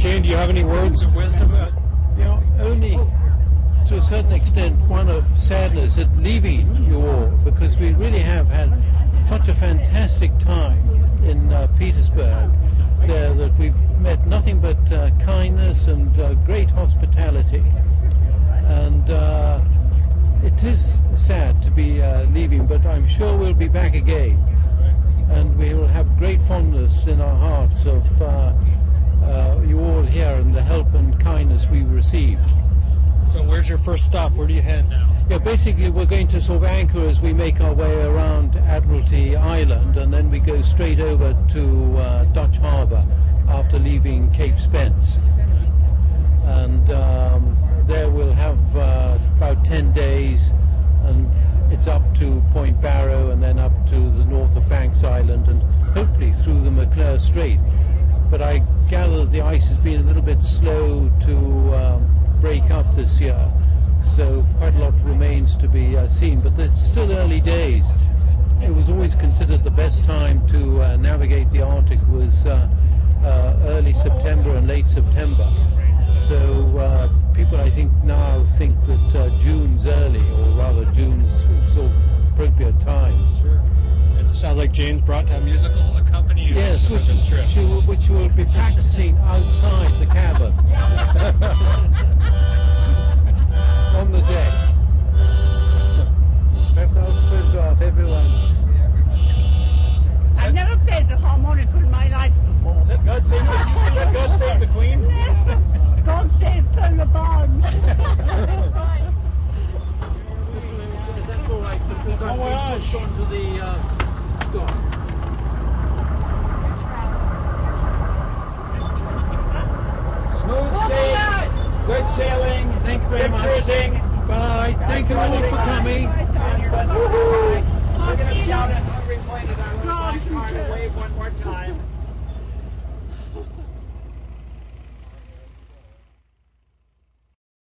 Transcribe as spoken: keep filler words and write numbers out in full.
Jane, do you have any words of wisdom? Uh, You know, only to a certain extent one of sadness at leaving you all, because we really have had such a fantastic time in uh, Petersburg there, that we've met nothing but uh, kindness and uh, great hospitality. And uh, it is sad to be uh, leaving, but I'm sure we'll be back again. And we will have great fondness in our hearts of uh, uh, you all here and the help and kindness we received. so where's your first stop? Where do you head now? Yeah, basically we're going to sort of anchor as we make our way around Admiralty Island, and then we go straight over to uh, Dutch Harbour after leaving Cape Spence. And um, there we'll have uh, about ten days, and it's up to Point Barrow and then up to the north of Banks Island and hopefully through the McClure Strait. But I gather the ice has been a little bit slow to um, break up this year, so quite a lot remains to be uh, seen, but it's still early days. It was always considered the best time to uh, navigate the Arctic was uh, uh, early September and late September. So uh, people, I think, now think that uh, June's early, or rather June's sort of appropriate time. Sure. It sounds like Jane's brought a musical accompany you Yes, on which, this trip. she will, which she will be practicing outside the cabin on the deck. Perhaps I'll photograph everyone. I've never played the harmonica in my life before. Is that God Save the, is that God Save the Queen? God save Perla Barnes. That's all right, because I've been pushed onto the uh, dock. Smooth sails, good sailing, Thank you very good much. cruising. Bye. Thank you all for coming. We're going to shout at every point at our little black car to wave one more time.